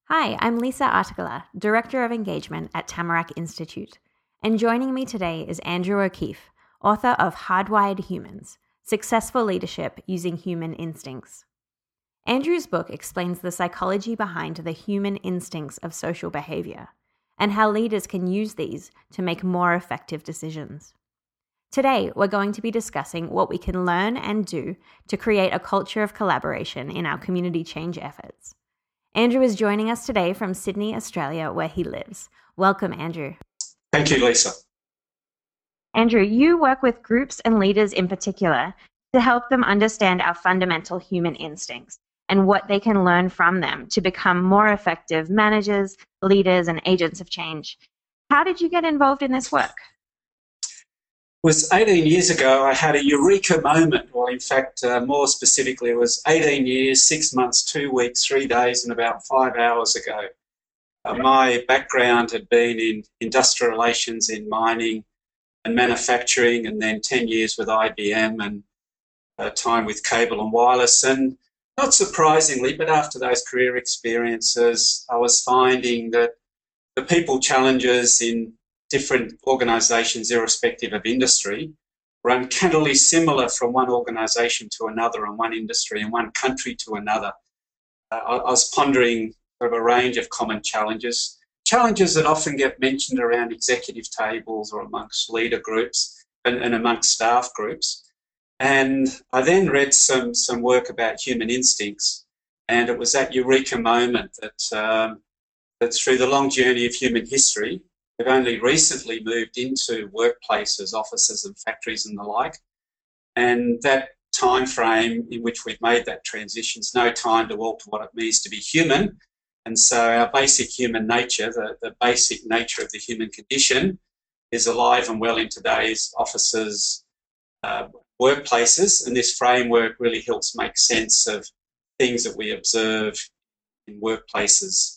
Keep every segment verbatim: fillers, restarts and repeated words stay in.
Hi, I'm Lisa Artikala, Director of Engagement at Tamarack Institute, and joining me today is Andrew O'Keefe, author of Hardwired Humans: Successful Leadership Using Human Instincts. Andrew's book explains the psychology behind the human instincts of social behavior and how leaders can use these to make more effective decisions. Today, we're going to be discussing what we can learn and do to create a culture of collaboration in our community change efforts. Andrew is joining us today from Sydney, Australia, where he lives. Welcome, Andrew. Thank you, Lisa. Andrew, you work with groups and leaders in particular to help them understand our fundamental human instincts and what they can learn from them to become more effective managers, leaders, and agents of change. How did you get involved in this work? It was eighteen years ago I had a eureka moment, or in fact, uh, more specifically, it was eighteen years, six months, two weeks, three days, and about five hours ago. Uh, my background had been in industrial relations in mining and manufacturing, and then ten years with I B M and uh, time with cable and wireless. And not surprisingly, but after those career experiences, I was finding that the people challenges in different organisations, irrespective of industry, were uncannily similar from one organisation to another, and one industry and one country to another. Uh, I, I was pondering sort of a range of common challenges, challenges that often get mentioned around executive tables or amongst leader groups and, and amongst staff groups. And I then read some, some work about human instincts, and it was that eureka moment that, um, that through the long journey of human history, we've only recently moved into workplaces, offices and factories and the like. And that time frame in which we've made that transition is no time to alter what it means to be human. And so our basic human nature, the, the basic nature of the human condition, is alive and well in today's offices, uh, workplaces. And this framework really helps make sense of things that we observe in workplaces.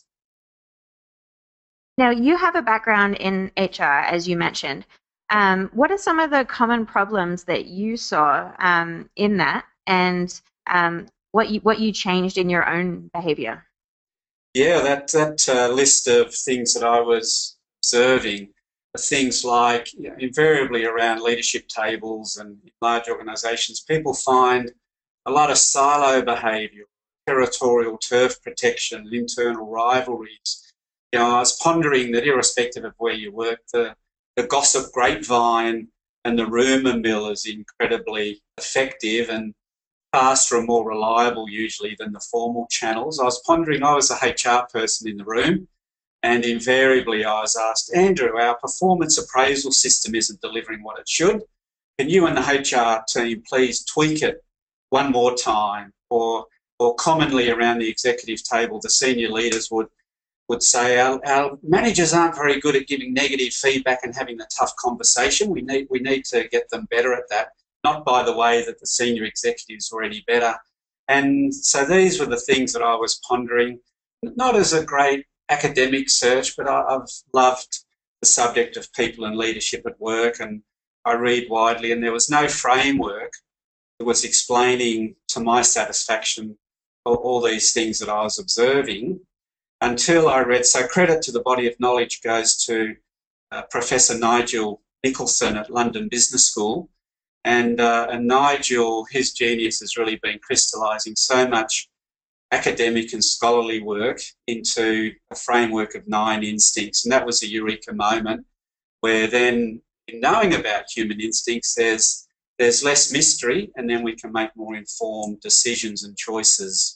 Now, you have a background in H R, as you mentioned. Um, what are some of the common problems that you saw um, in that, and um, what you what you changed in your own behaviour? Yeah, that that uh, list of things that I was observing are things like, you know, invariably around leadership tables and large organisations, people find a lot of silo behaviour, territorial turf protection, internal rivalries. You know, I was pondering that irrespective of where you work, the, the gossip grapevine and the rumour mill is incredibly effective and faster and more reliable usually than the formal channels. I was pondering, I was a H R person in the room, and invariably I was asked, Andrew, our performance appraisal system isn't delivering what it should. Can you and the H R team please tweak it one more time? Or, or commonly around the executive table, the senior leaders would would say our, our managers aren't very good at giving negative feedback and having a tough conversation. We need we need to get them better at that, not by the way that the senior executives are already better. And so these were the things that I was pondering, not as a great academic search, but I, I've loved the subject of people and leadership at work, and I read widely, and there was no framework that was explaining to my satisfaction all, all these things that I was observing, until I read, so credit to the body of knowledge goes to uh, Professor Nigel Nicholson at London Business School. And, uh, and Nigel, his genius has really been crystallising so much academic and scholarly work into a framework of nine instincts. And that was a eureka moment where then, in knowing about human instincts, there's, there's less mystery, and then we can make more informed decisions and choices.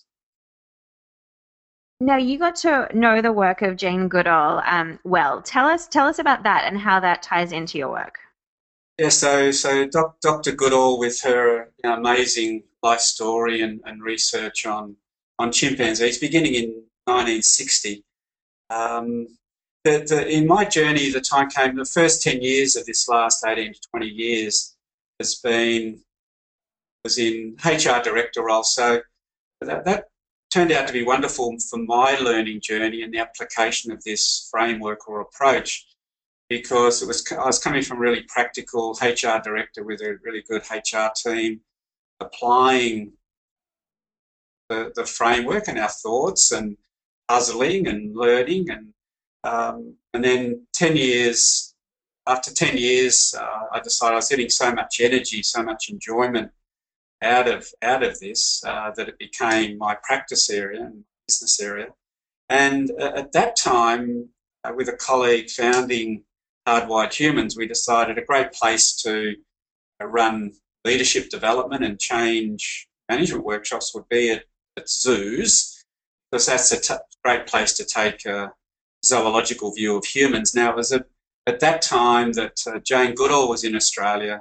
Now, you got to know the work of Jane Goodall um, well. Tell us, tell us about that and how that ties into your work. Yeah, so so doc, Doctor Goodall, with her, you know, amazing life story and, and research on on chimpanzees, beginning in nineteen sixty. Um, the, the, in my journey, the time came. The first ten years of this last eighteen to twenty years has been was in H R director role. So that, that turned out to be wonderful for my learning journey and the application of this framework or approach, because it was I was coming from really practical H R director with a really good H R team, applying the, the framework and our thoughts and puzzling and learning. And, um, and then ten years, after ten years, uh, I decided I was getting so much energy, so much enjoyment out of, out of this uh, that it became my practice area and business area. And uh, at that time, uh, with a colleague founding Hardwired Humans, we decided a great place to uh, run leadership development and change management workshops would be at, at zoos, because that's a t- great place to take a zoological view of humans. Now, it was a, at that time that uh, Jane Goodall was in Australia,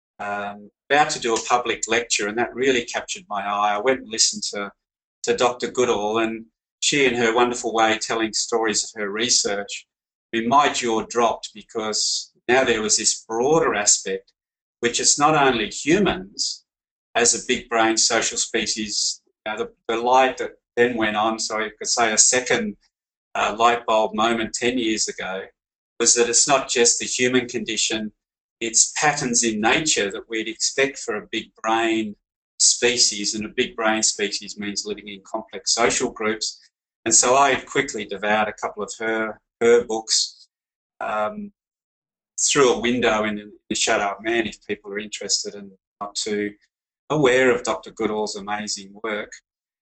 um, about to do a public lecture, and that really captured my eye. I went and listened to, to Doctor Goodall, and she, in her wonderful way, telling stories of her research, I mean, my jaw dropped, because now there was this broader aspect, which is not only humans as a big brain social species. You know, the, the light that then went on, so I could say a second uh, light bulb moment ten years ago, was that it's not just the human condition, it's patterns in nature that we'd expect for a big brain species, and a big brain species means living in complex social groups. And so I quickly devoured a couple of her, her books um, through a window in the Shut Up Man, if people are interested and not too aware of Doctor Goodall's amazing work.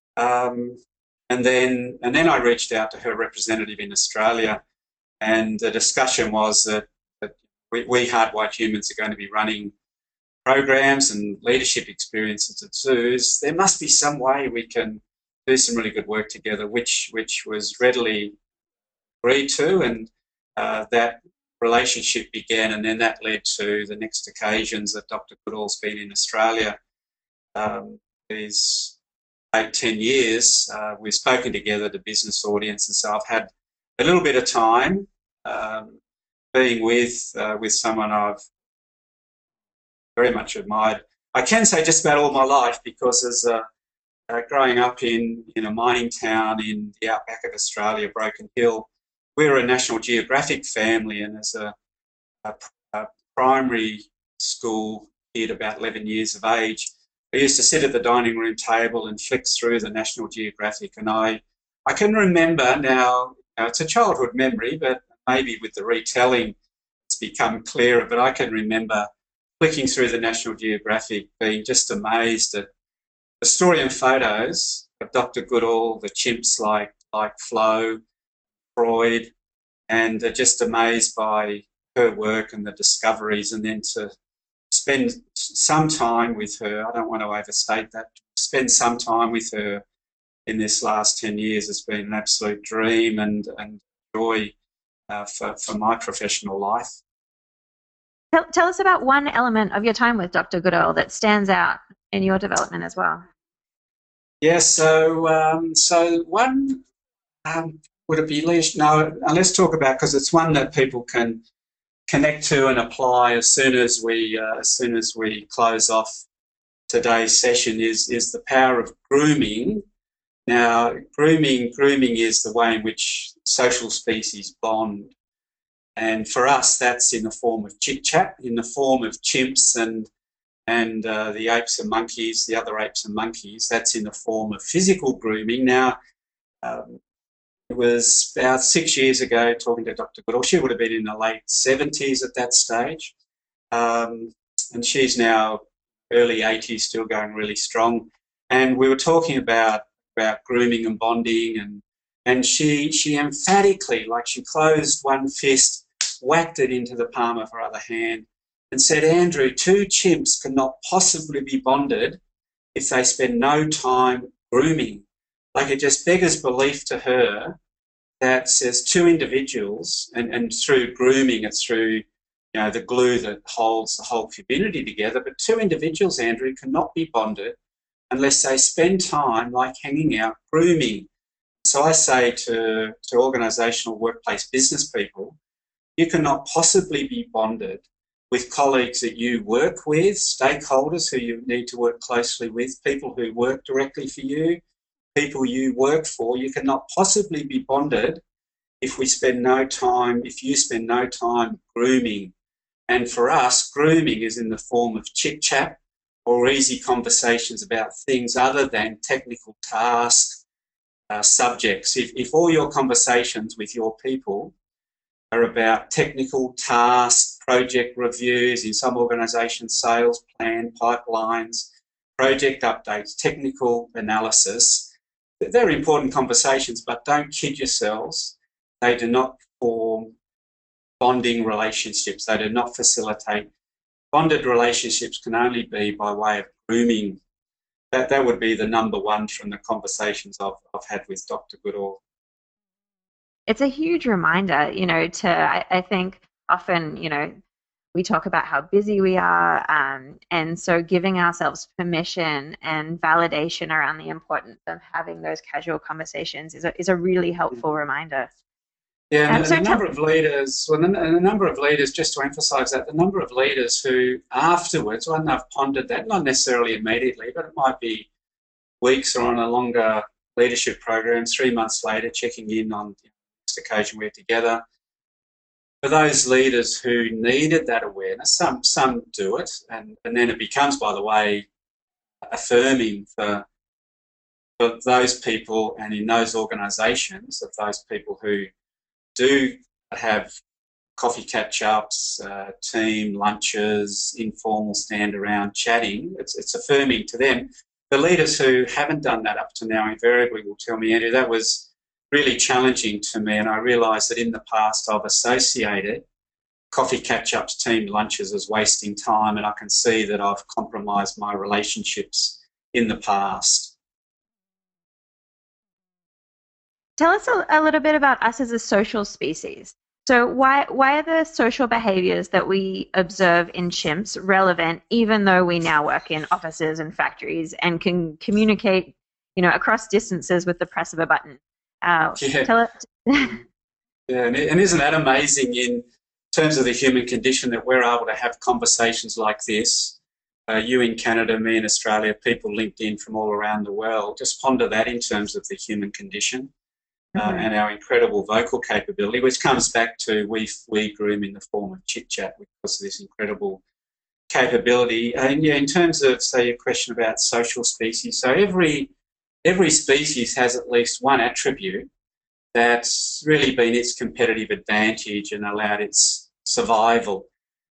Um, and then and then I reached out to her representative in Australia, and the discussion was that, that we, we Hardwired Humans are going to be running programs and leadership experiences at zoos. There must be some way we can do some really good work together, which which was readily agreed to, and uh, that relationship began, and then that led to the next occasions that Doctor Goodall's been in Australia. Um, these eight, ten years, uh, we've spoken together to business audience, and so I've had a little bit of time um, being with uh, with someone I've very much admired. I can say just about all my life, because as a Uh, growing up in, in a mining town in the outback of Australia, Broken Hill, we were a National Geographic family, and as a, a, a primary school kid, about eleven years of age, I used to sit at the dining room table and flick through the National Geographic, and I, I can remember now, you know, it's a childhood memory, but maybe with the retelling it's become clearer, but I can remember flicking through the National Geographic being just amazed at the story and photos of Doctor Goodall, the chimps like like Flo, Freud, and uh, just amazed by her work and the discoveries, and then to spend some time with her, I don't want to overstate that, spend some time with her in this last ten years has been an absolute dream and, and joy uh, for, for my professional life. Tell, tell us about one element of your time with Doctor Goodall that stands out in your development as well. Yes, yeah, so um, so one um, would it be least? No, let's talk about, because it's one that people can connect to and apply as soon as we uh, as soon as we close off today's session. Is is the power of grooming. Now, grooming grooming is the way in which social species bond, and for us, that's in the form of chit chat, in the form of chimps and. and uh, the apes and monkeys, the other apes and monkeys, that's in the form of physical grooming. Now, um, it was about six years ago talking to Doctor Goodall. She would have been in the late seventies at that stage. Um, and she's now early eighties, still going really strong. And we were talking about, about grooming and bonding, and and she she emphatically, like she closed one fist, whacked it into the palm of her other hand, and said, Andrew, two chimps cannot possibly be bonded if they spend no time grooming. Like, it just beggars belief to her that says two individuals, and, and through grooming, it's through, you know, the glue that holds the whole community together, but two individuals, Andrew, cannot be bonded unless they spend time, like hanging out, grooming. So I say to, to organisational workplace business people, you cannot possibly be bonded with colleagues that you work with, stakeholders who you need to work closely with, people who work directly for you, people you work for. You cannot possibly be bonded if we spend no time, if you spend no time grooming. And for us, grooming is in the form of chit-chat or easy conversations about things other than technical tasks, uh, subjects. If, if all your conversations with your people are about technical tasks, project reviews, in some organisations, sales plan, pipelines, project updates, technical analysis, they're important conversations, but don't kid yourselves. They do not form bonding relationships. They do not facilitate. Bonded relationships can only be by way of grooming. That, that would be the number one from the conversations I've, I've had with Doctor Goodall. It's a huge reminder, you know, to, I, I think often, you know, we talk about how busy we are, um, and so giving ourselves permission and validation around the importance of having those casual conversations is a, is a really helpful reminder. Yeah, and, Um, and so a number of leaders, well, and a number of leaders, just to emphasise that, the number of leaders who afterwards, when they've pondered that, not necessarily immediately, but it might be weeks or on a longer leadership program, three months later, checking in on the next occasion we're together. For those leaders who needed that awareness, some some do it, and, and then it becomes, by the way, affirming for, for those people and in those organisations of those people who do have coffee catch-ups, uh, team lunches, informal stand around chatting. It's, it's affirming to them. The leaders who haven't done that up to now invariably will tell me, Andrew, that was really challenging to me, and I realised that in the past I've associated coffee catch-ups, team lunches as wasting time, and I can see that I've compromised my relationships in the past. Tell us a, a little bit about us as a social species. So why why are the social behaviours that we observe in chimps relevant, even though we now work in offices and factories and can communicate, you know, across distances with the press of a button? Uh, Yeah. Tell it. Yeah, and, and isn't that amazing in terms of the human condition that we're able to have conversations like this? Uh, you in Canada, me in Australia, people linked in from all around the world. Just ponder that in terms of the human condition. Uh, Mm-hmm. and our incredible vocal capability, which comes back to we we groom in the form of chit chat because of this incredible capability. And yeah, in terms of say your question about social species, so every every species has at least one attribute that's really been its competitive advantage and allowed its survival.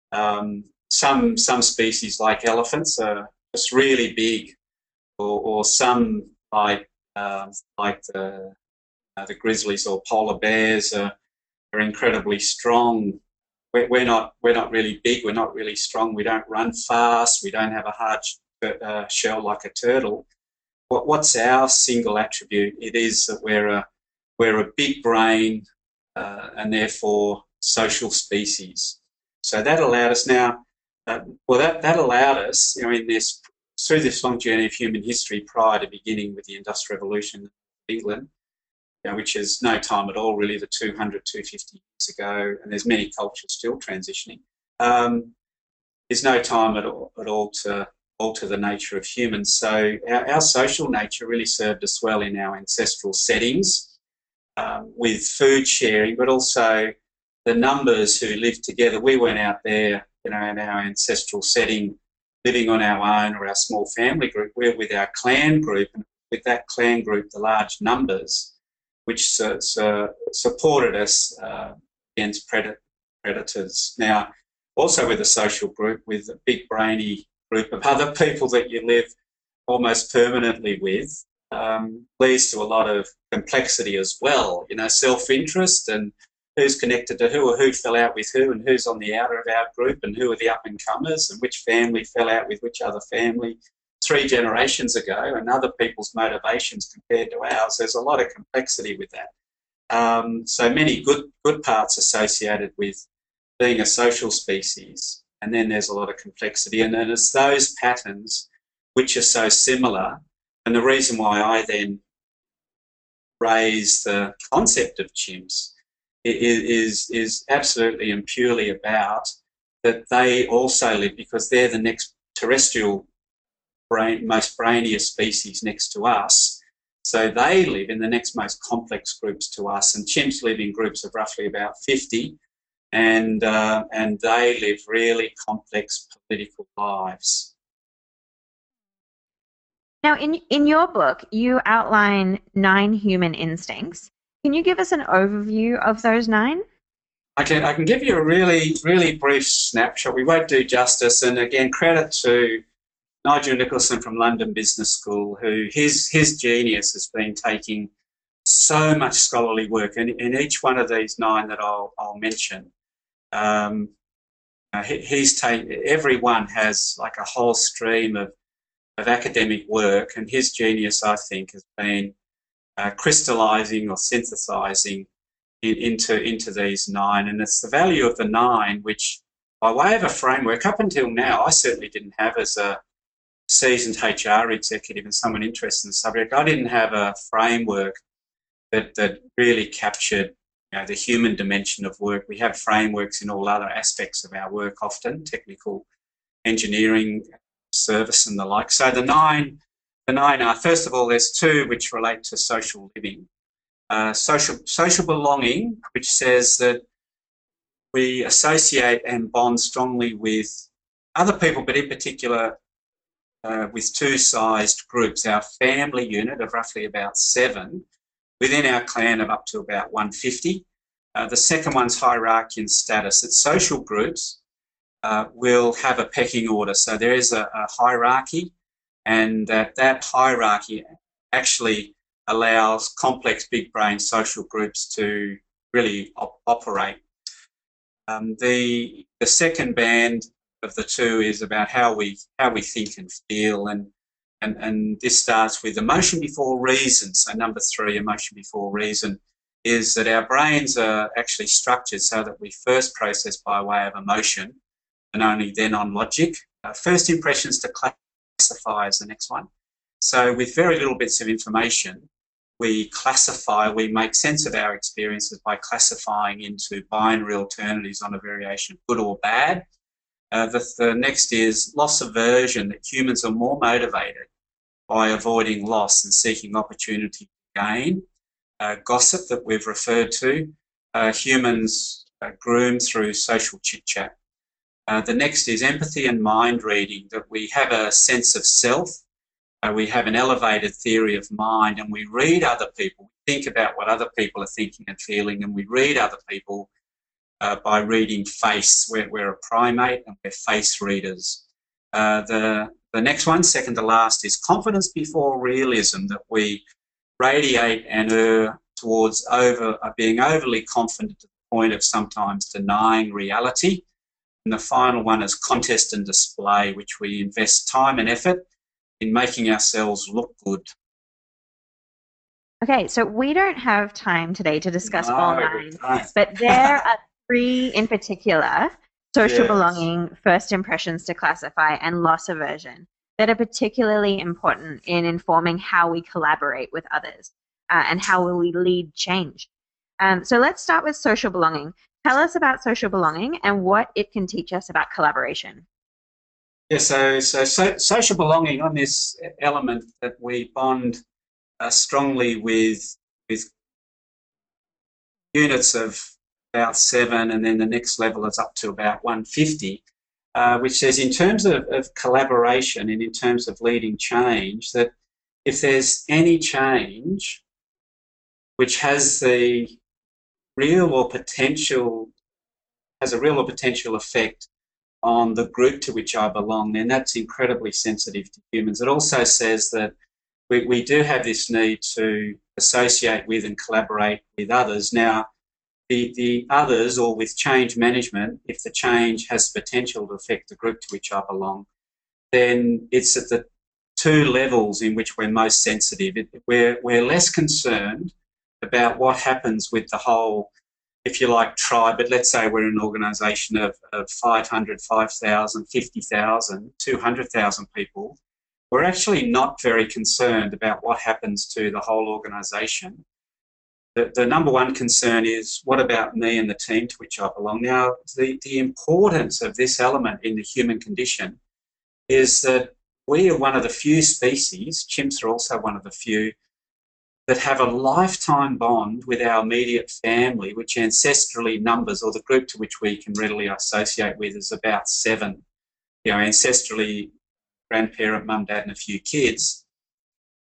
Um, some some species like elephants are just really big, or, or some like um, like the Uh, the grizzlies or polar bears are, are incredibly strong. We're, we're not we're not really big. We're not really strong. We don't run fast. We don't have a hard uh, shell like a turtle. What, what's our single attribute? It is that we're a we're a big brain uh, and therefore social species. So that allowed us now. Uh, well, that that allowed us, you know, in this through this long journey of human history prior to beginning with the Industrial Revolution in England. You know, which is no time at all, really, the two hundred, two hundred fifty years ago, and there's many cultures still transitioning. Um, there's no time at all, at all to alter the nature of humans. So our, our social nature really served us well in our ancestral settings um, with food sharing, but also the numbers who lived together. We weren't out there, you know, in our ancestral setting, living on our own or our small family group. We're with our clan group, and with that clan group, the large numbers, which uh, uh, supported us uh, against pred- predators. Now, also with a social group, with a big brainy group of other people that you live almost permanently with, um, leads to a lot of complexity as well. You know, self-interest and who's connected to who, or who fell out with who, and who's on the outer of our group, and who are the up-and-comers, and which family fell out with which other family three generations ago, and other people's motivations compared to ours. There's a lot of complexity with that. Um, so many good good parts associated with being a social species, and then there's a lot of complexity. And then it's those patterns which are so similar, and the reason why I then raise the concept of chimps is, is absolutely and purely about that they also live, because they're the next terrestrial brain, most brainiest species next to us. So they live in the next most complex groups to us, and chimps live in groups of roughly about fifty, and uh, and they live really complex political lives. Now, in in your book, you outline nine human instincts. Can you give us an overview of those nine? I can, I can give you a really, really brief snapshot. We won't do justice. And again, credit to Nigel Nicholson from London Business School, who his, his genius has been taking so much scholarly work. And in each one of these nine that I'll, I'll mention, um, uh, he, he's taken, every one has like a whole stream of, of academic work. And his genius, I think, has been uh, crystallizing or synthesizing In, into into these nine, and it's the value of the nine, which by way of a framework, up until now, I certainly didn't have as a seasoned H R executive and someone interested in the subject. I didn't have a framework that that really captured, you know, the human dimension of work. We have frameworks in all other aspects of our work, often technical, engineering, service, and the like. So the nine, the nine are, first of all, there's two which relate to social living. Uh, social, social belonging, which says that we associate and bond strongly with other people, but in particular uh, with two-sized groups. Our family unit of roughly about seven, within our clan of up to about one hundred fifty. Uh, the second one's hierarchy and status. It's social groups uh, will have a pecking order. So there is a, a hierarchy, and that, that hierarchy actually allows complex big brain social groups to really op operate. Um, the, the second band of the two is about how we, how we think and feel, and, and, and this starts with emotion before reason. So number three, emotion before reason, is that our brains are actually structured so that we first process by way of emotion and only then on logic. Uh, first impressions to classify is the next one. So with very little bits of information, we classify, we make sense of our experiences by classifying into binary alternatives on a variation of good or bad. Uh, the, the next is loss aversion, that humans are more motivated by avoiding loss and seeking opportunity to gain. Uh, gossip that we've referred to, uh, humans uh, groom through social chit-chat. Uh, the next is empathy and mind reading, that we have a sense of self. Uh, we have an elevated theory of mind, and we read other people, we think about what other people are thinking and feeling, and we read other people uh, by reading face. We're, we're a primate and we're face readers. Uh, the, the next one, second to last, is confidence before realism, that we radiate and err towards over, uh, being overly confident to the point of sometimes denying reality. And the final one is contest and display, which we invest time and effort in making ourselves look good. Okay, so we don't have time today to discuss No, all nine, right. but there are three in particular: social Yes. belonging, first impressions to classify, and loss aversion, that are particularly important in informing how we collaborate with others uh, and how will we lead change. Um, so let's start with social belonging. Tell us about social belonging and what it can teach us about collaboration. Yeah, so, so, so social belonging, on this element that we bond uh, strongly with, with units of about seven, and then the next level is up to about one hundred fifty, uh, which says in terms of, of collaboration and in terms of leading change, that if there's any change which has the real or potential, has a real or potential effect on the group to which I belong, then that's incredibly sensitive to humans. It also says that we, we do have this need to associate with and collaborate with others. Now, the, the others, or with change management, if the change has potential to affect the group to which I belong, then it's at the two levels in which we're most sensitive. It, we're, we're less concerned about what happens with the whole, if you like, tribe, but let's say we're an organisation of, of five hundred, five thousand, fifty thousand, two hundred thousand people. We're actually not very concerned about what happens to the whole organisation. The, the number one concern is, what about me and the team to which I belong? Now, the, the importance of this element in the human condition is that we are one of the few species, chimps are also one of the few, that have a lifetime bond with our immediate family, which ancestrally numbers, or the group to which we can readily associate with, is about seven. You know, ancestrally, grandparent, mum, dad, and a few kids.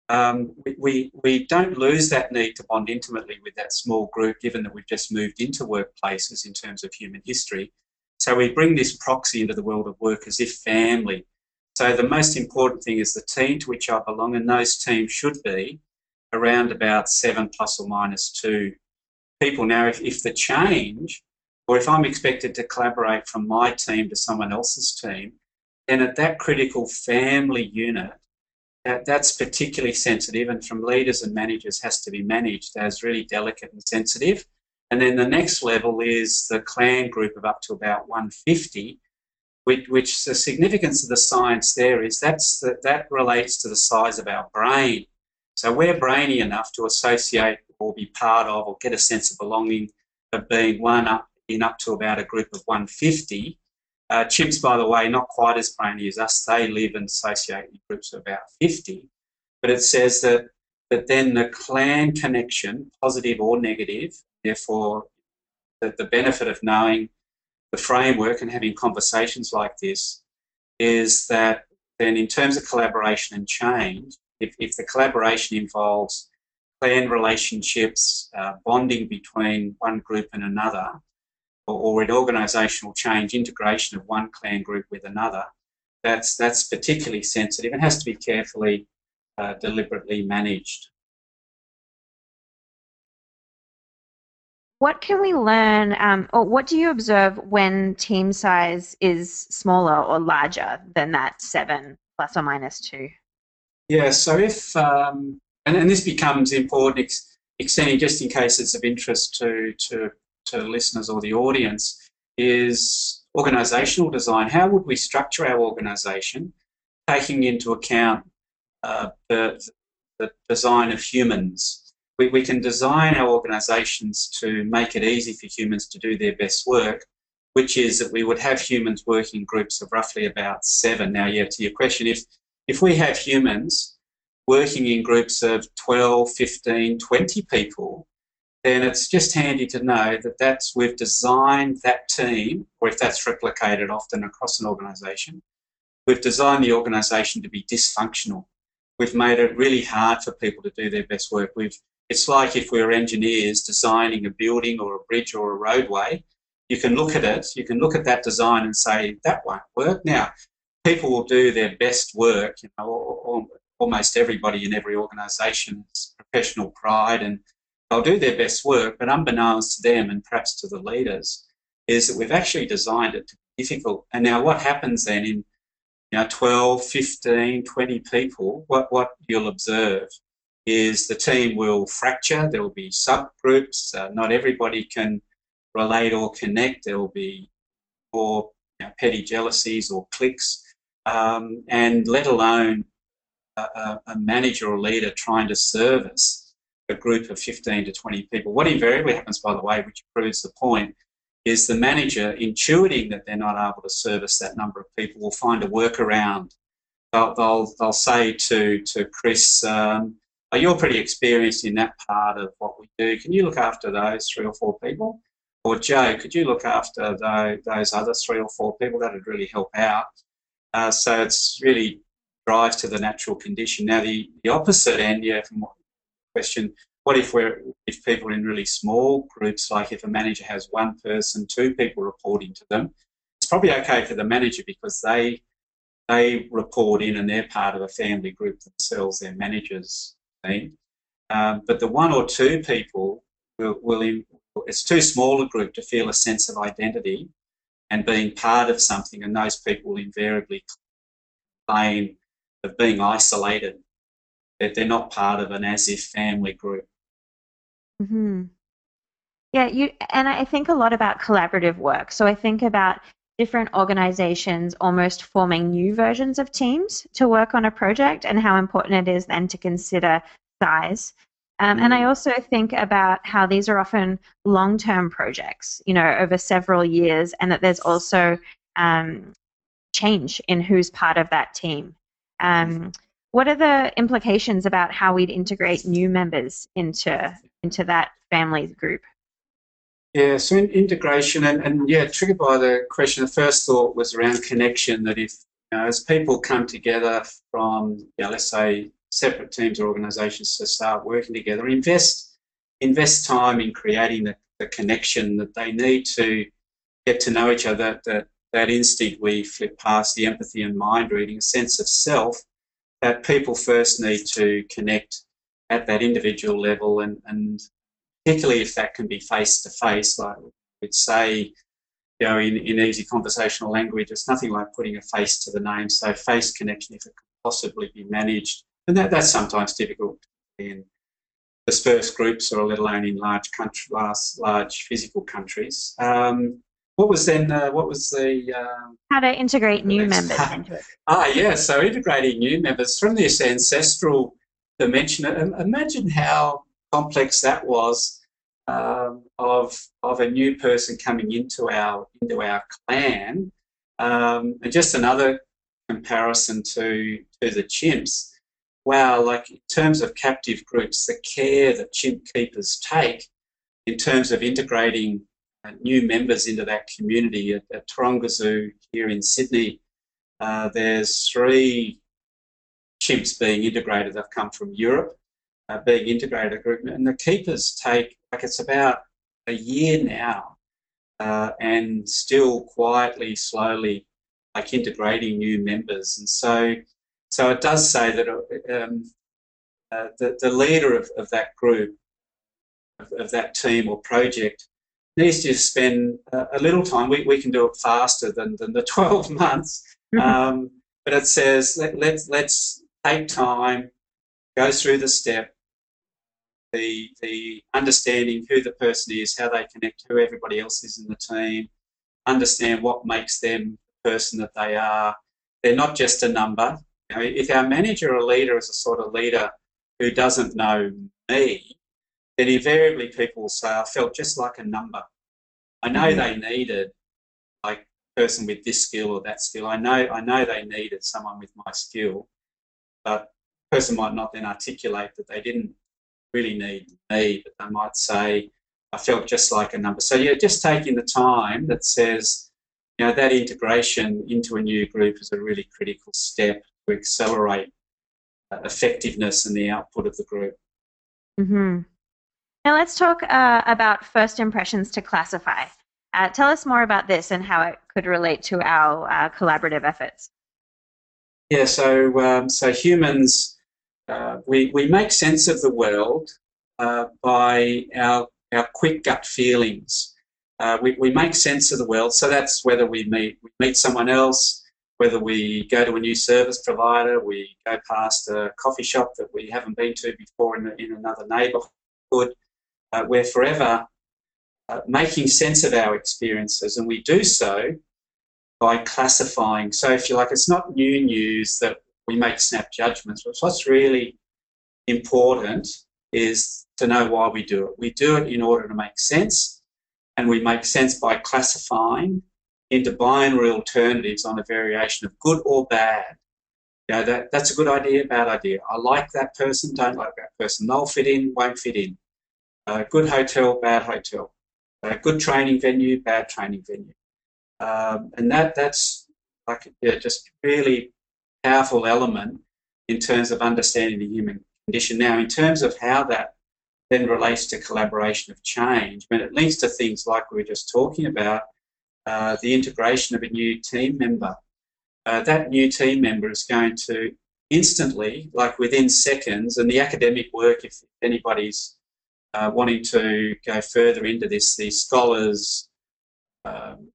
um, we, we, we don't lose that need to bond intimately with that small group, given that we've just moved into workplaces in terms of human history. So we bring this proxy into the world of work as if family. So the most important thing is the team to which I belong, and those teams should be around about seven plus or minus two people. Now, if, if the change, or if I'm expected to collaborate from my team to someone else's team, then at that critical family unit, that, that's particularly sensitive, and from leaders and managers has to be managed as really delicate and sensitive. And then the next level is the clan group of up to about one hundred fifty, which, which the significance of the science there is that's the, that relates to the size of our brain. So we're brainy enough to associate or be part of or get a sense of belonging of being one up in up to about a group of one hundred fifty. Uh, chimps, by the way, not quite as brainy as us. They live and associate in groups of about fifty. But it says that, that then the clan connection, positive or negative, therefore the, the benefit of knowing the framework and having conversations like this is that then in terms of collaboration and change, if, if the collaboration involves clan relationships, uh, bonding between one group and another, or, or in organisational change, integration of one clan group with another, that's, that's particularly sensitive and has to be carefully, uh, deliberately managed. What can we learn, um, or what do you observe when team size is smaller or larger than that seven plus or minus two? Yeah, so if, um, and, and this becomes important, ex- extending just in case it's of interest to, to, to listeners or the audience, is organisational design. How would we structure our organisation, taking into account uh, the, the design of humans? We, we can design our organisations to make it easy for humans to do their best work, which is that we would have humans working in groups of roughly about seven. Now, yeah, to your question, if, if we have humans working in groups of twelve, fifteen, twenty people, then it's just handy to know that that's, we've designed that team, or if that's replicated often across an organisation, we've designed the organisation to be dysfunctional. We've made it really hard for people to do their best work. We've It's like if we were engineers designing a building or a bridge or a roadway. You can look at it, you can look at that design and say, that won't work. Now, people will do their best work, you know, or, or almost everybody in every organisation has professional pride and they'll do their best work, but unbeknownst to them and perhaps to the leaders is that we've actually designed it to be difficult. And now what happens then in you know, twelve, fifteen, twenty people, what, what you'll observe is the team will fracture, there will be subgroups, uh, not everybody can relate or connect, there will be more you know, petty jealousies or cliques, um, and let alone a, a manager or leader trying to service a group of fifteen to twenty people. What invariably happens, by the way, which proves the point, is the manager, intuiting that they're not able to service that number of people, will find a workaround. They'll, they'll, they'll say to, to Chris, um, oh, you're pretty experienced in that part of what we do. Can you look after those three or four people? Or Joe, could you look after those, those other three or four people? That would really help out. Uh, so it's really drives to the natural condition. Now, the, the opposite end, yeah, from what question, what if we're if people are in really small groups, like if a manager has one person, two people reporting to them, it's probably okay for the manager because they they report in and they're part of a family group themselves, their managers team. Um, but the one or two people will, will it's too small a group to feel a sense of identity and being part of something, and those people will invariably claim of being isolated, that they're not part of an as-if family group. Mm-hmm. Yeah, you and I think a lot about collaborative work. So I think about different organizations almost forming new versions of teams to work on a project and how important it is then to consider size. Um, mm. And I also think about how these are often long-term projects, you know, over several years, and that there's also um, change in who's part of that team. Um, what are the implications about how we'd integrate new members into into that family group? Yeah, so in integration and, and yeah, triggered by the question, the first thought was around connection, that if, you know, as people come together from, you know, let's say separate teams or organisations to start working together. Invest invest time in creating the, the connection that they need to get to know each other. That, that that instinct we flip past, the empathy and mind reading, a sense of self, that people first need to connect at that individual level, and, and particularly if that can be face to face, like we'd say, you know, in, in easy conversational language, it's nothing like putting a face to the name. So face connection, if it can possibly be managed, and that, that's sometimes difficult in dispersed groups or let alone in large country, large, large physical countries. Um, what was then? Uh, what was the um, how to integrate new next, members uh, into it? Ah, yeah. So integrating new members from this ancestral dimension. Imagine how complex that was. Um, of of a new person coming into our into our clan, um, and just another comparison to to the chimps. Wow, like in terms of captive groups, the care that chimp keepers take in terms of integrating uh, new members into that community. At, at Taronga Zoo here in Sydney, uh, there's three chimps being integrated. They've come from Europe. Uh, being integrated group, and the keepers take, like, it's about a year now, uh, and still quietly, slowly, like integrating new members. And so, so it does say that um, uh, the, the leader of, of that group, of, of that team or project, needs to spend a, a little time. We, we can do it faster than, than the twelve months, um, but it says let, let's let's take time, go through the step. The, the understanding who the person is, how they connect, who everybody else is in the team, understand what makes them the person that they are. They're not just a number. You know, if our manager or leader is a sort of leader who doesn't know me, then invariably people will say, I felt just like a number. I know mm-hmm. they needed like a person with this skill or that skill. I know, I know they needed someone with my skill, but the person might not then articulate that they didn't really need me, but they might say, I felt just like a number. So yeah, just taking the time that says, you know, that integration into a new group is a really critical step to accelerate uh, effectiveness and the output of the group. Mm-hmm. Now let's talk uh, about first impressions to classify. Uh, tell us more about this and how it could relate to our uh, collaborative efforts. Yeah, so um, so humans, Uh, we, we make sense of the world uh, by our, our quick gut feelings. Uh, we, we make sense of the world, so that's whether we meet, we meet someone else, whether we go to a new service provider, we go past a coffee shop that we haven't been to before in, in another neighbourhood. Uh, we're forever uh, making sense of our experiences, and we do so by classifying. So if you like, it's not new news that we make snap judgments. But what's really important is to know why we do it. We do it in order to make sense, and we make sense by classifying into binary alternatives on a variation of good or bad. You know, that, that's a good idea, bad idea. I like that person, don't like that person. They'll fit in, won't fit in. Uh, good hotel, bad hotel. Uh, good training venue, bad training venue. Um, and that that's like yeah, just really powerful element in terms of understanding the human condition. Now, in terms of how that then relates to collaboration of change, I mean, it links to things like we were just talking about, uh, the integration of a new team member. Uh, that new team member is going to instantly, like within seconds, and the academic work, if anybody's uh, wanting to go further into this, the scholars um,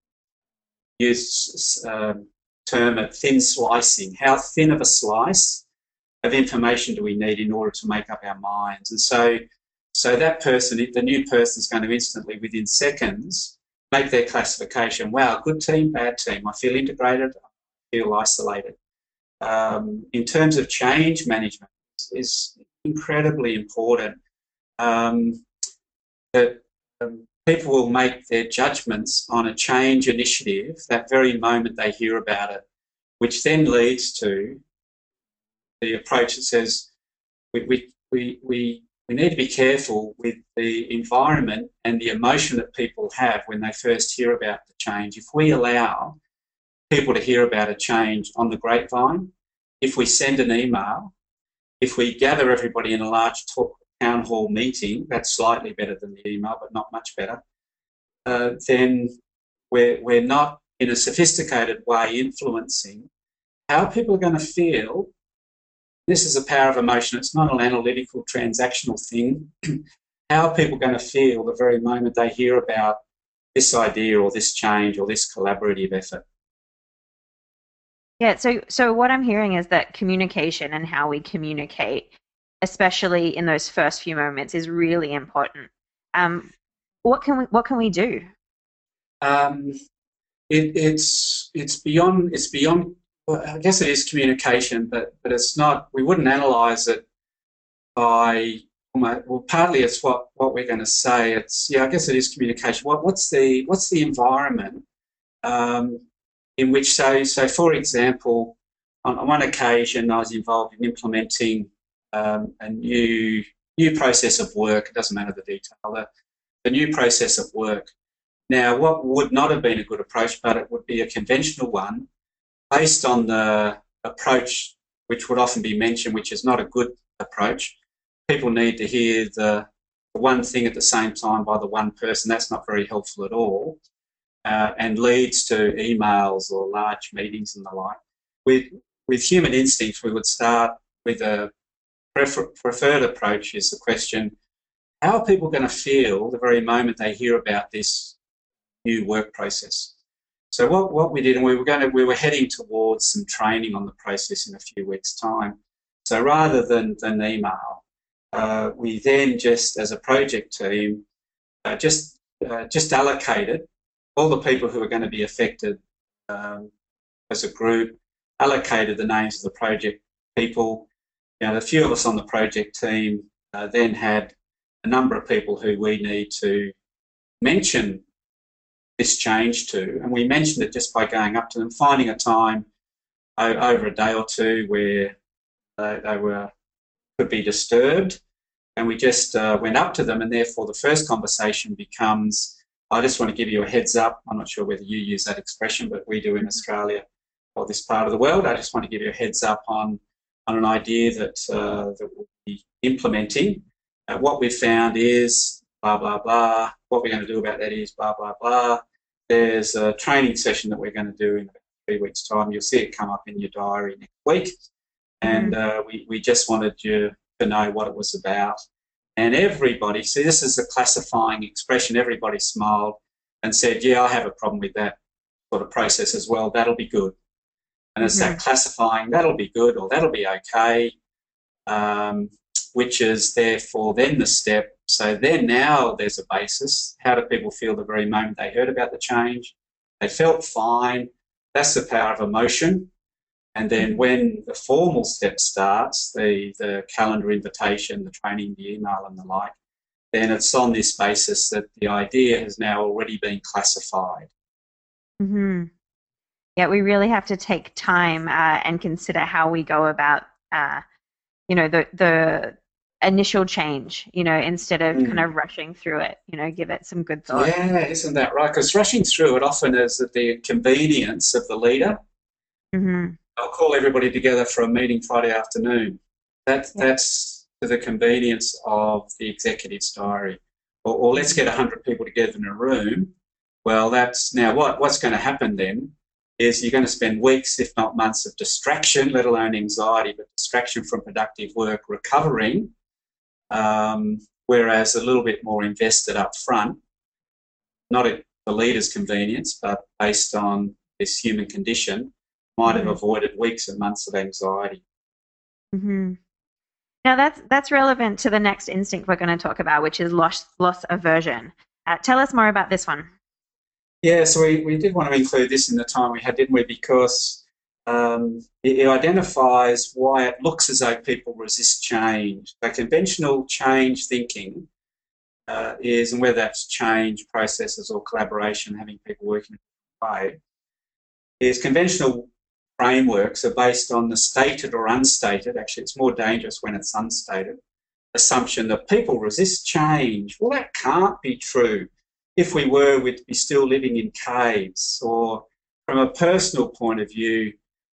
use um, term it thin slicing. How thin of a slice of information do we need in order to make up our minds? And so, so that person, the new person, is going to instantly, within seconds, make their classification. Wow, good team, bad team. I feel integrated, I feel isolated. Um, in terms of change management, is incredibly important. Um, that um, people will make their judgments on a change initiative that very moment they hear about it, which then leads to the approach that says we, we, we, we, we need to be careful with the environment and the emotion that people have when they first hear about the change. If we allow people to hear about a change on the grapevine, if we send an email, If we gather everybody in a large talk, town hall meeting, that's slightly better than the email, but not much better, uh, then we're, we're not in a sophisticated way influencing how people are going to feel. This is the power of emotion. It's not an analytical, transactional thing. How are people going to feel the very moment they hear about this idea or this change or this collaborative effort? Yeah, so so what I'm hearing is that communication and how we communicate, especially in those first few moments, is really important. Um, what can we what can we do? Um, it, it's it's beyond it's beyond. Well, I guess it is communication, but but it's not. We wouldn't analyse it by. Well, partly it's what, what we're going to say. It's yeah, I guess it is communication. What what's the what's the environment um, in which so so for example, on, on one occasion I was involved in implementing um, a new new process of work. It doesn't matter the detail. The, the new process of work. Now, what would not have been a good approach, but it would be a conventional one, based on the approach which would often be mentioned, which is not a good approach. People need to hear the, the one thing at the same time by the one person. That's not very helpful at all, uh, and leads to emails or large meetings and the like. With, with human instincts, we would start with a prefer, preferred approach is the question, how are people going to feel the very moment they hear about this new work process? So what, what we did, and we were going to, we were heading towards some training on the process in a few weeks' time. So rather than, than email, uh, we then just, as a project team, uh, just uh, just allocated all the people who are going to be affected um, as a group, allocated the names of the project people. You know, the few of us on the project team uh, then had a number of people who we need to mention this change to, and we mentioned it just by going up to them, finding a time over a day or two where they, they were could be disturbed, and we just uh, went up to them, and therefore the first conversation becomes, I just want to give you a heads up. I'm not sure whether you use that expression, but we do in Australia or this part of the world. I just want to give you a heads up on, on an idea that, uh, that we'll be implementing. Uh, what we've found is blah, blah, blah. What we're going to do about that is blah, blah, blah. There's a training session that we're going to do in about three weeks' time. You'll see it come up in your diary next week. And uh, we, we just wanted you to know what it was about. And everybody, see, this is a classifying expression, everybody smiled and said, yeah, I have a problem with that sort of process as well. That'll be good. And it's mm-hmm. that classifying, that'll be good or that'll be okay, um, which is therefore then the step. So then now there's a basis. How do people feel the very moment they heard about the change? They felt fine. That's the power of emotion. And then when the formal step starts, the, the calendar invitation, the training, the email and the like, then it's on this basis that the idea has now already been classified. Mm-hmm. Yeah, we really have to take time uh, and consider how we go about, uh, you know, the the initial change, you know, instead of mm. kind of rushing through it, you know, give it some good thought. Yeah, isn't that right? Because rushing through it often is at the convenience of the leader. Mm-hmm. I'll call everybody together for a meeting Friday afternoon. That, yeah. That's to the convenience of the executive's diary. Or, or let's get one hundred people together in a room. Well, that's now what, what's going to happen then is you're going to spend weeks, if not months, of distraction, let alone anxiety, but distraction from productive work, recovering, um, whereas a little bit more invested up front, not at the leader's convenience, but based on this human condition, might have avoided weeks and months of anxiety. Mm-hmm. Now that's that's relevant to the next instinct we're going to talk about, which is loss loss aversion. Uh, tell us more about this one. Yeah, so we, we did want to include this in the time we had, didn't we? Because um, it, it identifies why it looks as though people resist change. So conventional change thinking uh, is, and whether that's change processes or collaboration, having people working in a way, is conventional frameworks are based on the stated or unstated, actually it's more dangerous when it's unstated, assumption that people resist change. Well, that can't be true. If we were, we'd be still living in caves. Or from a personal point of view,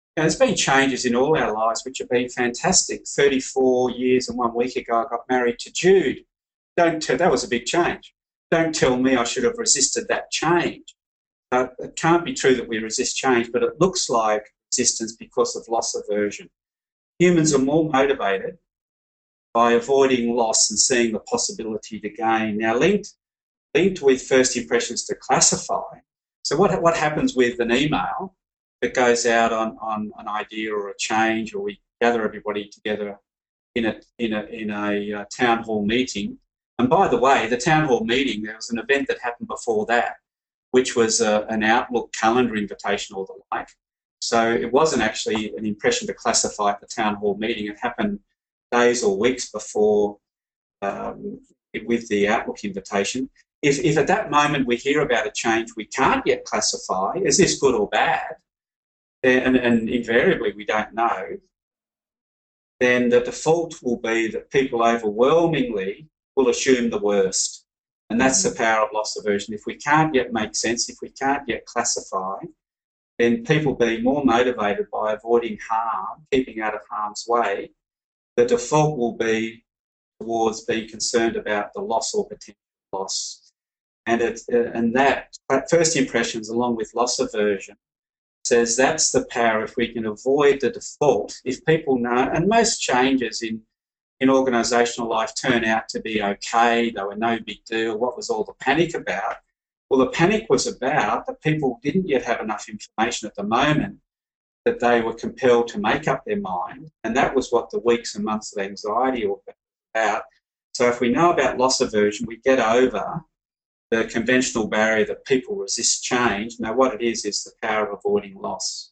Now, there's been changes in all our lives which have been fantastic. thirty-four years and one week ago, I got married to Jude. Don't tell, that was a big change. Don't tell me I should have resisted that change. Uh, it can't be true that we resist change, but it looks like resistance because of loss aversion. Humans are more motivated by avoiding loss and seeing the possibility to gain. Now, linked, linked with first impressions to classify. So what, what happens with an email that goes out on, on an idea or a change, or we gather everybody together in a, in a, in a uh, town hall meeting. And by the way, the town hall meeting, there was an event that happened before that, which was uh, an Outlook calendar invitation or the like. So it wasn't actually an impression to classify at the town hall meeting. It happened days or weeks before um, with the Outlook invitation. If, if at that moment we hear about a change we can't yet classify, is this good or bad, and, and invariably we don't know, then the default will be that people overwhelmingly will assume the worst. And that's the power of loss aversion. If we can't yet make sense, if we can't yet classify, then people being more motivated by avoiding harm, keeping out of harm's way, the default will be towards being concerned about the loss or potential loss. And, it, and that, first impressions along with loss aversion says that's the power if we can avoid the default. If people know, and most changes in in organisational life turn out to be okay, they were no big deal. What was all the panic about? Well, the panic was about that people didn't yet have enough information at the moment that they were compelled to make up their mind, and that was what the weeks and months of anxiety were about. So if we know about loss aversion, we get over the conventional barrier that people resist change. Now, what it is is the power of avoiding loss.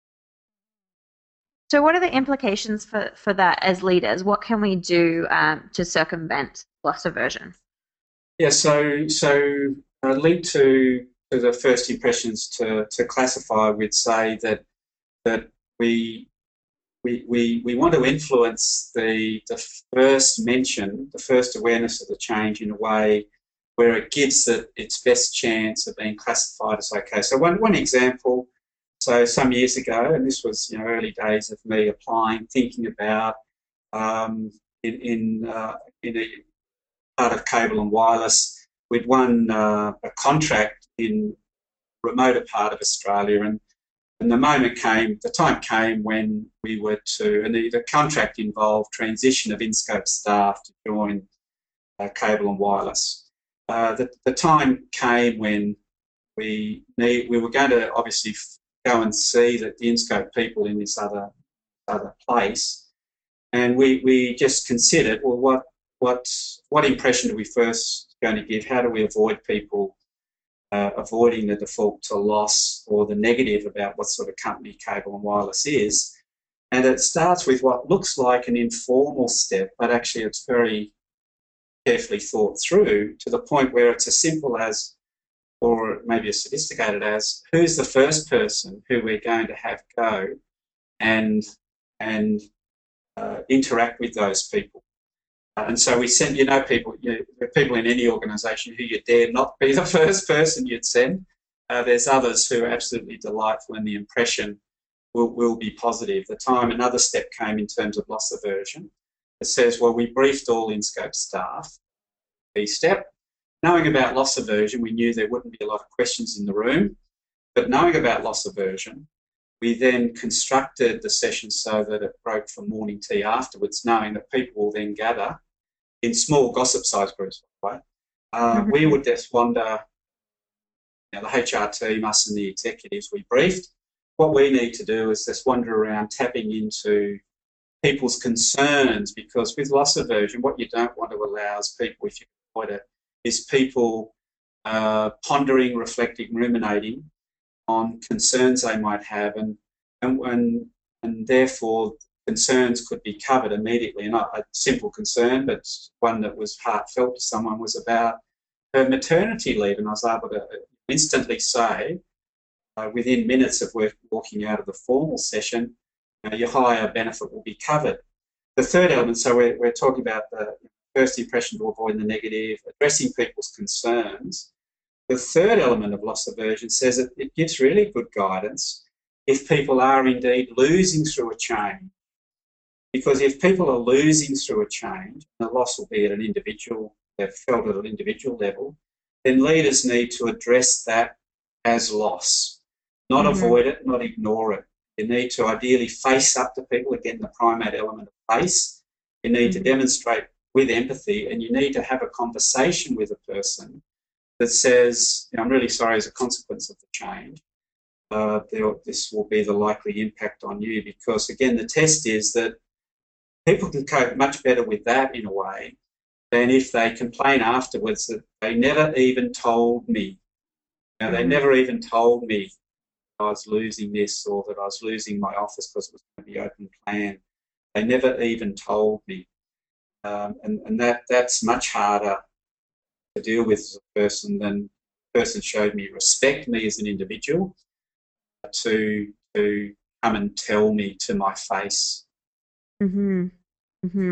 So what are the implications for, for that as leaders? What can we do um, to circumvent loss aversion? Yeah, so so uh, linked to, to the first impressions to, to classify, we'd say that that we we we, we want to influence the, the first mention, the first awareness of the change in a way where it gives it its best chance of being classified as okay. So one, one example, so some years ago, and this was, you know, early days of me applying, thinking about um, in in, uh, in a part of cable and wireless, we'd won uh, a contract in a remoter part of Australia, and and the moment came, the time came when we were to, and the, the contract involved transition of InScope staff to join uh, cable and wireless. Uh, the, the time came when we need, we were going to obviously go and see that the InScope people in this other other place, and we we just considered, well, what what what impression do we first going to give? How do we avoid people uh, avoiding the default to loss or the negative about what sort of company cable and wireless is? And it starts with what looks like an informal step, but actually it's very carefully thought through to the point where it's as simple as, or maybe as sophisticated as, who's the first person who we're going to have go and and uh, interact with those people. Uh, and so we send, you know, people, you know, people in any organisation who you dare not be the first person you'd send. Uh, there's others who are absolutely delightful, and the impression will, will be positive. The time another step came in terms of loss aversion. It says, well, we briefed all InScope staff. B step. Knowing about loss aversion, we knew there wouldn't be a lot of questions in the room, but knowing about loss aversion, we then constructed the session so that it broke for morning tea afterwards, knowing that people will then gather in small gossip-sized groups, by the way. Uh, mm-hmm. We would just wander, you know, the H R team, us and the executives, we briefed. What we need to do is just wander around tapping into people's concerns, because with loss aversion, what you don't want to allow is people, if you can avoid it, is people uh, pondering, reflecting, ruminating on concerns they might have, and and and, and therefore concerns could be covered immediately. And a simple concern, but one that was heartfelt to someone, was about her maternity leave, and I was able to instantly say, uh, within minutes of work, walking out of the formal session, you know, your higher benefit will be covered. The third element, so we're, we're talking about the first impression to avoid the negative, addressing people's concerns. The third element of loss aversion says that it gives really good guidance if people are indeed losing through a change. Because if people are losing through a change, the loss will be at an individual, they've felt at an individual level, then leaders need to address that as loss, not mm-hmm. avoid it, not ignore it. You need to ideally face up to people, again, the primate element of face. You need mm-hmm. to demonstrate with empathy, and you need to have a conversation with a person that says, you know, I'm really sorry as a consequence of the change. Uh, there, this will be the likely impact on you, because, again, the test is that people can cope much better with that in a way than if they complain afterwards that they never even told me. You know, they mm-hmm. never even told me I was losing this or that I was losing my office because it was going to be open plan. They never even told me. Um, and and that, that's much harder to deal with as a person than the person showed me respect me as an individual to, to come and tell me to my face. Mm-hmm. Mm-hmm.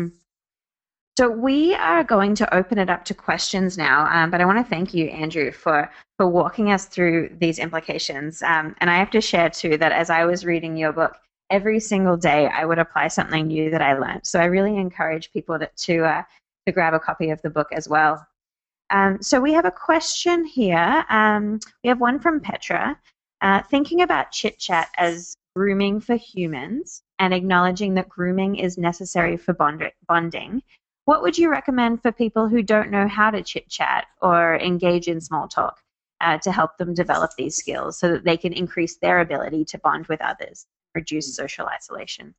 So we are going to open it up to questions now, um, but I want to thank you, Andrew, for for walking us through these implications. Um, and I have to share too that as I was reading your book, every single day I would apply something new that I learned. So I really encourage people to to, uh, to grab a copy of the book as well. Um, so we have a question here. Um, we have one from Petra. Uh, thinking about chit chat as grooming for humans and acknowledging that grooming is necessary for bond- bonding. What would you recommend for people who don't know how to chit-chat or engage in small talk uh, to help them develop these skills so that they can increase their ability to bond with others, reduce social isolation?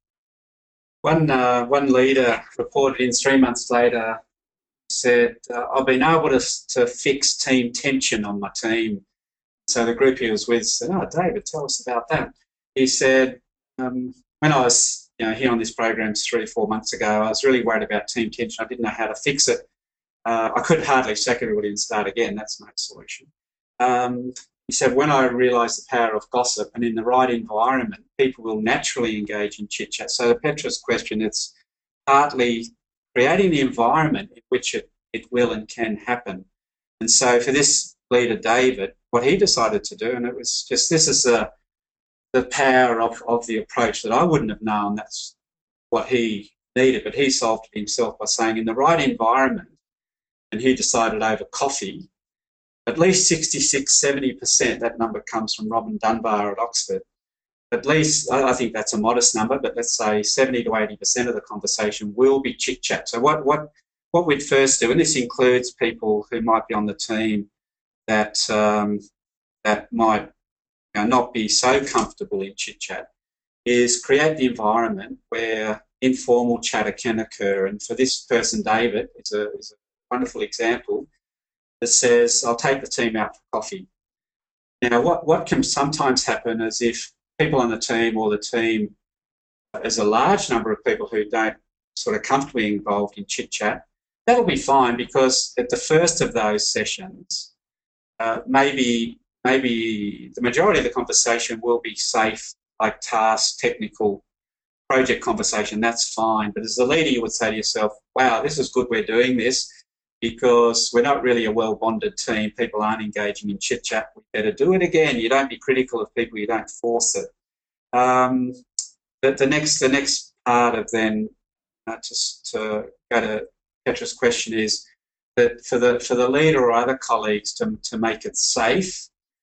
One uh, one leader reported in three months later, said, uh, I've been able to, to fix team tension on my team. So the group he was with said, oh, David, tell us about that. He said, um, when I was you know, here on this program three or four months ago, I was really worried about team tension. I didn't know how to fix it. Uh, I could hardly sack everybody and start again. That's no solution. Um, he said, when I realised the power of gossip and in the right environment, people will naturally engage in chit-chat. So to Petra's question, it's partly creating the environment in which it, it will and can happen. And so for this leader, David, what he decided to do, and it was just, this is a the power of, of the approach that I wouldn't have known that's what he needed, but he solved it himself by saying in the right environment, and he decided over coffee, at least sixty-six, seventy percent, that number comes from Robin Dunbar at Oxford, at least, I think that's a modest number, but let's say seventy to eighty percent of the conversation will be chit-chat. So what, what, what we'd first do, and this includes people who might be on the team that, um, that might Now, not be so comfortable in chit-chat, is create the environment where informal chatter can occur. And for this person, David, is a, is a wonderful example that says, I'll take the team out for coffee. Now, what, what can sometimes happen is if people on the team or the team, as a large number of people who don't sort of comfortably involved in chit-chat, that'll be fine because at the first of those sessions, uh, maybe maybe the majority of the conversation will be safe, like task, technical, project conversation, that's fine. But as a leader, you would say to yourself, wow, this is good we're doing this because we're not really a well-bonded team. People aren't engaging in chit-chat. We better do it again. You don't be critical of people. You don't force it. Um, the, the, next, the next part of then, uh, just to go to Petra's question is that for the, for the leader or other colleagues to, to make it safe,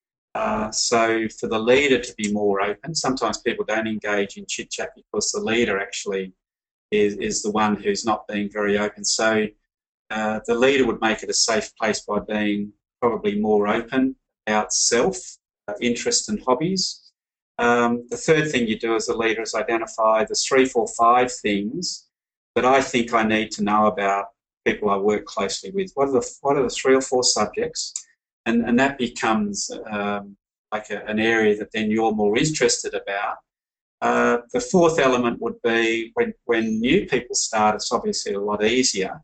Uh, so for the leader to be more open, sometimes people don't engage in chit-chat because the leader actually is, is the one who's not being very open. So uh, the leader would make it a safe place by being probably more open about self, uh, interest and hobbies. Um, the third thing you do as a leader is identify the three, four, five things that I think I need to know about people I work closely with. What are the, what are the three or four subjects? And, and that becomes um, like a, an area that then you're more interested about. Uh, the fourth element would be when, when new people start, it's obviously a lot easier,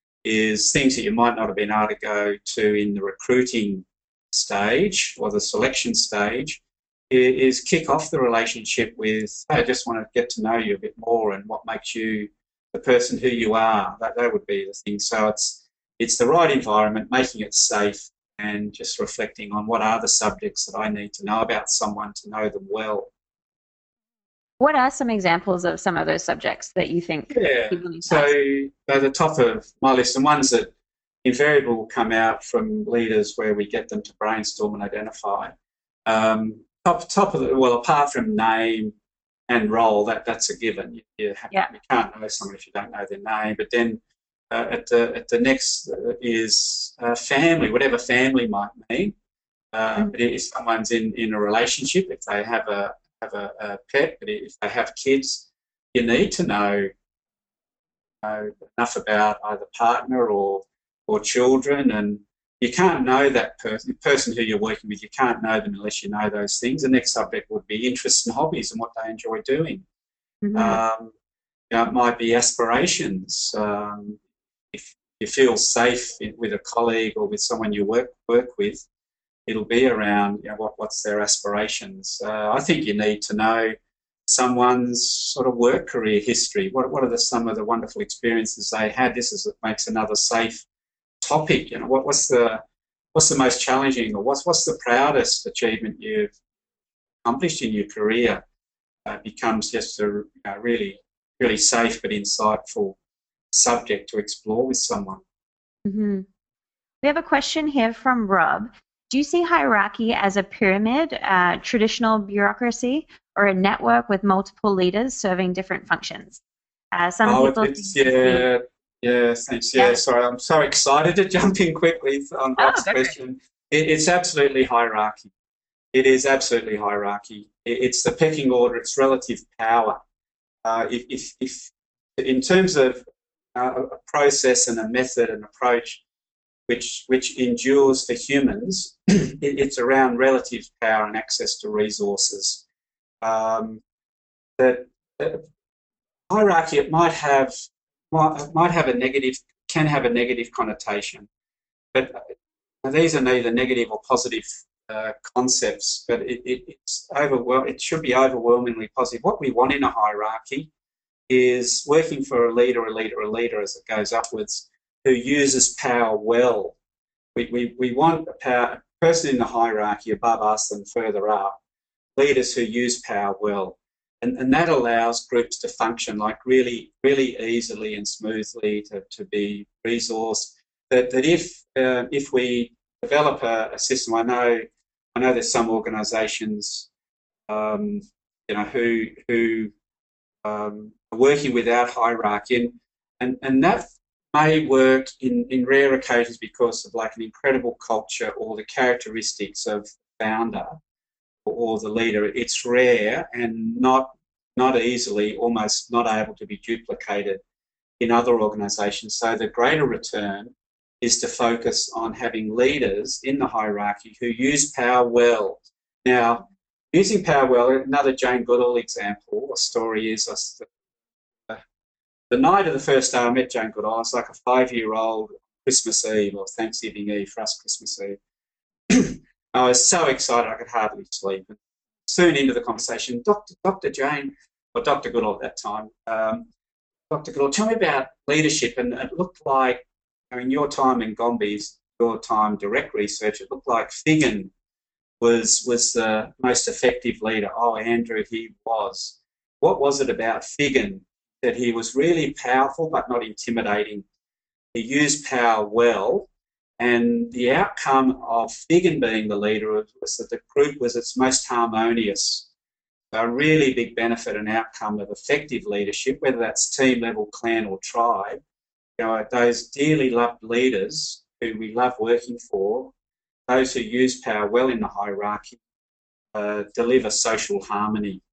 is things that you might not have been able to go to in the recruiting stage or the selection stage, is kick off the relationship with, hey, I just want to get to know you a bit more and what makes you the person who you are. That, that would be the thing. So it's, it's the right environment, making it safe, and just reflecting on what are the subjects that I need to know about someone to know them well. What are some examples of some of those subjects that you think Yeah. people need to So ask? they're the top of my list, and ones that invariably will come out from leaders where we get them to brainstorm and identify. Um, top, top of the, well, apart from name and role, that, that's a given. You, you, have, Yeah. you can't know someone if you don't know their name. But then uh, at the at the next uh, is uh, family, whatever family might mean. Uh, Mhm. but if someone's in, in a relationship, if they have a have a, a pet, but if they have kids, you need to know, know enough about either partner or or children, and you can't know that person person who you're working with. You can't know them unless you know those things. The next subject would be interests and hobbies and what they enjoy doing. Mhm. Um, you know, it might be aspirations. Um, if you feel safe with a colleague or with someone you work work with, it'll be around, you know, what, what's their aspirations. Uh, I think you need to know someone's sort of work career history. What, what are the, some of the wonderful experiences they had? This is makes another safe topic. You know, what, what's the what's the most challenging, or what's what's the proudest achievement you've accomplished in your career? Uh, becomes just a you know, really really safe but insightful subject to explore with someone. Mhm. We have a question here from Rob. Do you see hierarchy as a pyramid, uh, traditional bureaucracy, or a network with multiple leaders serving different functions? Uh, some Oh, people it's seem to see, yeah, yeah. Thanks. Yeah, yeah. sorry, I'm so excited to jump in quickly on Oh, Rob's go for it. question. It, it's absolutely hierarchy. It is absolutely hierarchy. It, it's the pecking order. It's relative power. Uh, if, if, if, in terms of uh, a process and a method and approach which which endures for humans, it, it's around relative power and access to resources. Um, that, that hierarchy, it might have might, might have a negative, can have a negative connotation, but these are neither negative or positive uh, concepts. But it, it, it's overwhel- It should be overwhelmingly positive. What we want in a hierarchy is working for a leader, a leader, a leader as it goes upwards, who uses power well. We, we, we want a power, person in the hierarchy above us and further up, leaders who use power well. And, and that allows groups to function like really, really easily and smoothly, to, to be resourced. That, that if uh, if we develop a, a system, I know I know there's some organisations, um, you know, who who um, are working without hierarchy, and, and and that may work in in rare occasions because of like an incredible culture or the characteristics of the founder or the leader. It's rare and not not easily, almost not able to be duplicated in other organisations. So the greater return is to focus on having leaders in the hierarchy who use power well. Now, using power well, another Jane Goodall example, a story is uh, the night of the first day I met Jane Goodall, I was like a five-year-old, Christmas Eve or Thanksgiving Eve for us, Christmas Eve. I was so excited I could hardly sleep. And soon into the conversation, Doctor Doctor Jane, or Doctor Goodall at that time, um, Doctor Goodall, tell me about leadership. And it looked like, I mean, your time in Gombe's, your time direct research, it looked like Figgin was was the most effective leader. Oh, Andrew, he was. What was it about Figgin that he was really powerful but not intimidating? He used power well, and the outcome of Figgin being the leader was that the group was its most harmonious. A really big benefit and outcome of effective leadership, whether that's team level, clan, or tribe. You know, those dearly loved leaders who we love working for, those who use power well in the hierarchy, uh, deliver social harmony.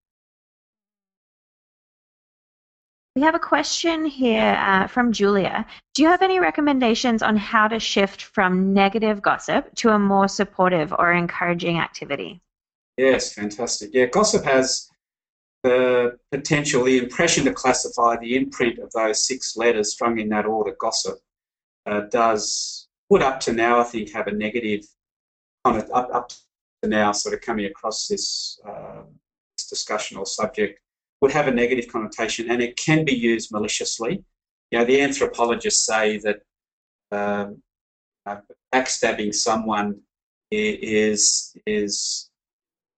We have a question here uh, from Julia. Do you have any recommendations on how to shift from negative gossip to a more supportive or encouraging activity? Yes, fantastic. Yeah, gossip has the potential, the impression to classify the imprint of those six letters strung in that order, gossip, uh, does, would up to now, I think, have a negative, kind of up, up to now, sort of coming across this, uh, this discussion or subject, would have a negative connotation, and it can be used maliciously. You know, the anthropologists say that um, uh, backstabbing someone is is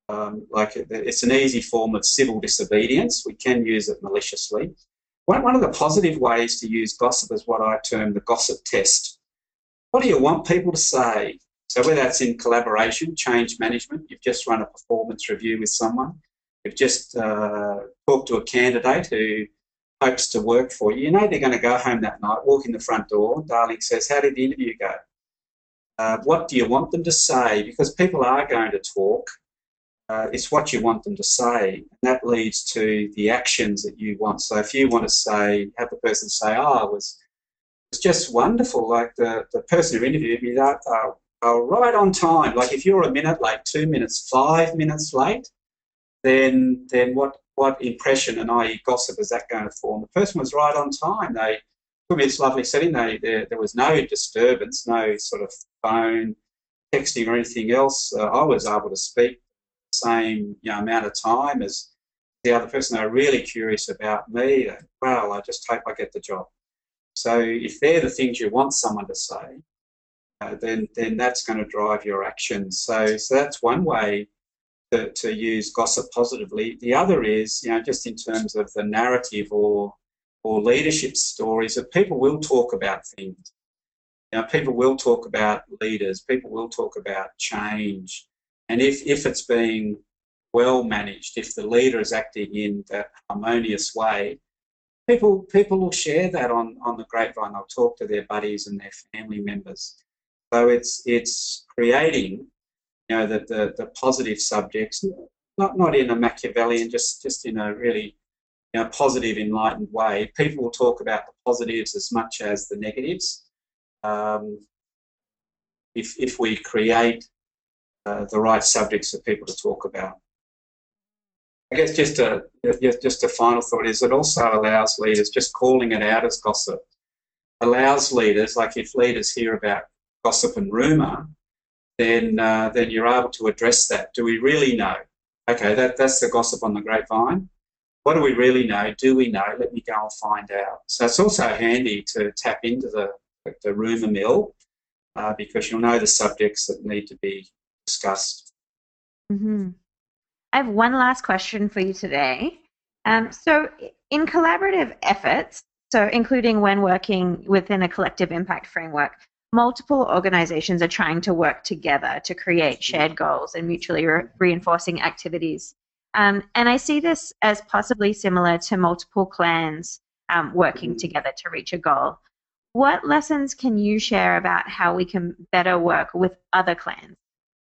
um, like it, it's an easy form of civil disobedience. We can use it maliciously. One, one of the positive ways to use gossip is what I term the gossip test. What do you want people to say? So whether that's in collaboration, change management, you've just run a performance review with someone, you've just uh, talked to a candidate who hopes to work for you, you know they're going to go home that night, walk in the front door, darling says, how did the interview go? Uh, what do you want them to say? Because people are going to talk. Uh, it's what you want them to say. And that leads to the actions that you want. So if you want to say, have the person say, oh, it was, it was just wonderful. Like the, the person who interviewed me, they are are right on time. Like if you're a minute late, two minutes, five minutes late, then then what what impression and that is gossip is that going to form? The person was right on time. They took me this lovely setting. They there, there was no disturbance, no sort of phone, texting or anything else. Uh, I was able to speak the same you know, amount of time as the other person. They were really curious about me. Wow, I just hope I get the job. So if they're the things you want someone to say, uh, then then that's going to drive your actions. So so that's one way to, to use gossip positively. The other is, you know, just in terms of the narrative or or leadership stories, that people will talk about things. You know, people will talk about leaders. People will talk about change. And if if it's being well managed, if the leader is acting in that harmonious way, people people will share that on, on the grapevine. They'll talk to their buddies and their family members. So it's it's creating, you know, the, the, the positive subjects, not not in a Machiavellian, just just in a really, you know, positive, enlightened way. People will talk about the positives as much as the negatives. Um, if if we create uh, the right subjects for people to talk about. I guess just a just a final thought is it also allows leaders, just calling it out as gossip, allows leaders, like if leaders hear about gossip and rumour, then uh, then you're able to address that. Do we really know? Okay, that, that's the gossip on the grapevine. What do we really know? Do we know? Let me go and find out. So it's also handy to tap into the, the rumour mill uh, because you'll know the subjects that need to be discussed. Mm-hmm. I have one last question for you today. Um, so in collaborative efforts, so including when working within a collective impact framework, multiple organizations are trying to work together to create shared goals and mutually re- reinforcing activities. Um, and I see this as possibly similar to multiple clans um, working together to reach a goal. What lessons can you share about how we can better work with other clans?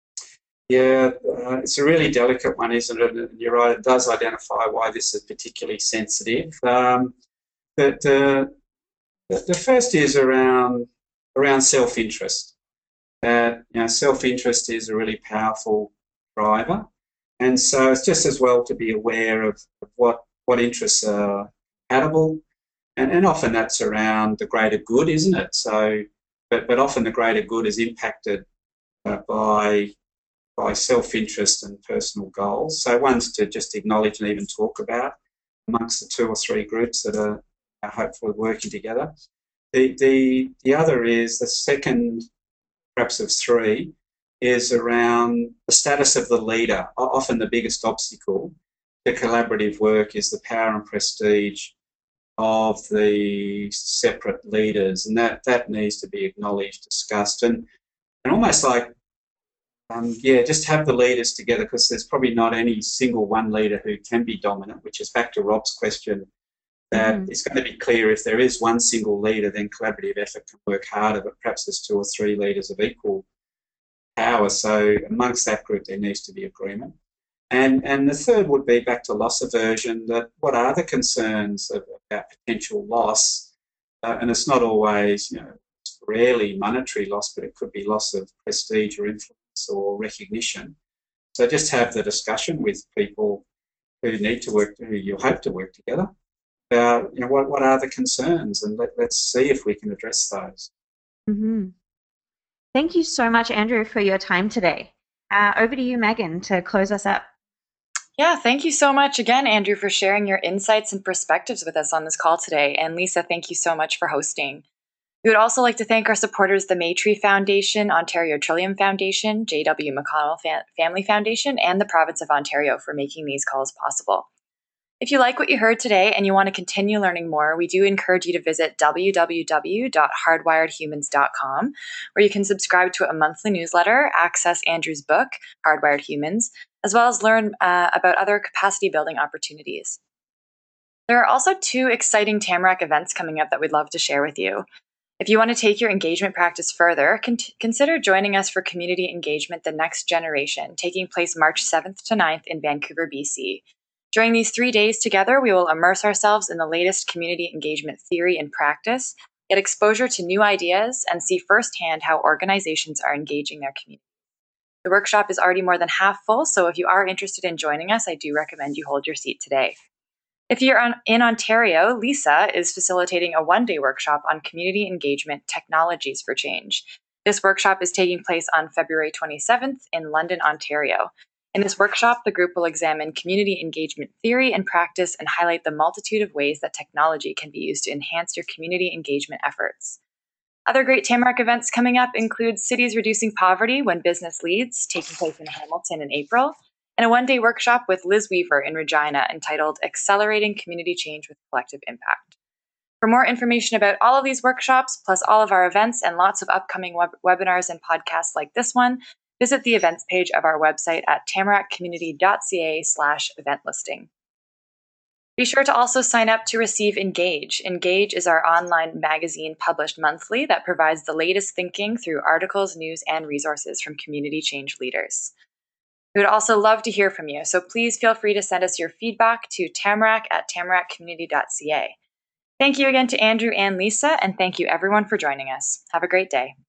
Yeah, uh, it's a really delicate one, isn't it? And you're right, it does identify why this is particularly sensitive. Um, but uh, the, the first is around around self-interest. That you know, self-interest is a really powerful driver, and so it's just as well to be aware of, of what what interests are compatible, and, and often that's around the greater good, isn't it? So, but but often the greater good is impacted uh, by by self-interest and personal goals. So one's to just acknowledge and even talk about amongst the two or three groups that are, are hopefully working together. The, the, the other is the second, perhaps of three, is around the status of the leader. Often the biggest obstacle to collaborative work is the power and prestige of the separate leaders, and that, that needs to be acknowledged, discussed, and, and almost like Um, yeah, just have the leaders together because there's probably not any single one leader who can be dominant, which is back to Rob's question, that mm-hmm. it's going to be clear if there is one single leader, then collaborative effort can work harder, but perhaps there's two or three leaders of equal power. So amongst that group, there needs to be agreement. And, and the third would be back to loss aversion, that what are the concerns of, about potential loss? Uh, and it's not always, you know, it's rarely monetary loss, but it could be loss of prestige or influence or recognition. So just have the discussion with people who need to work, who you hope to work together, about, you know, what, what are the concerns, and let, let's see if we can address those. Mm-hmm. Thank you so much, Andrew, for your time today. Uh, over to you, Megan, to close us up. Yeah, thank you so much again, Andrew, for sharing your insights and perspectives with us on this call today. And Lisa, thank you so much for hosting. We would also like to thank our supporters, the Maytree Foundation, Ontario Trillium Foundation, J W McConnell Fa- Family Foundation, and the Province of Ontario for making these calls possible. If you like what you heard today and you want to continue learning more, we do encourage you to visit w w w dot hardwired humans dot com, where you can subscribe to a monthly newsletter, access Andrew's book, Hardwired Humans, as well as learn uh, about other capacity building opportunities. There are also two exciting Tamarack events coming up that we'd love to share with you. If you want to take your engagement practice further, con- consider joining us for Community Engagement The Next Generation, taking place March seventh to ninth in Vancouver, B C. During these three days together, we will immerse ourselves in the latest community engagement theory and practice, get exposure to new ideas, and see firsthand how organizations are engaging their community. The workshop is already more than half full, so if you are interested in joining us, I do recommend you hold your seat today. If you're on, in Ontario, Lisa is facilitating a one-day workshop on community engagement technologies for change. This workshop is taking place on February twenty-seventh in London, Ontario. In this workshop, the group will examine community engagement theory and practice and highlight the multitude of ways that technology can be used to enhance your community engagement efforts. Other great Tamarack events coming up include Cities Reducing Poverty When Business Leads, taking place in Hamilton in April, and a one-day workshop with Liz Weaver in Regina entitled Accelerating Community Change with Collective Impact. For more information about all of these workshops, plus all of our events and lots of upcoming web- webinars and podcasts like this one, visit the events page of our website at tamarackcommunity.ca slash event listing. Be sure to also sign up to receive Engage. Engage is our online magazine published monthly that provides the latest thinking through articles, news, and resources from community change leaders. We would also love to hear from you, so please feel free to send us your feedback to tamarack at tamarackcommunity.ca. Thank you again to Andrew and Lisa, and thank you everyone for joining us. Have a great day.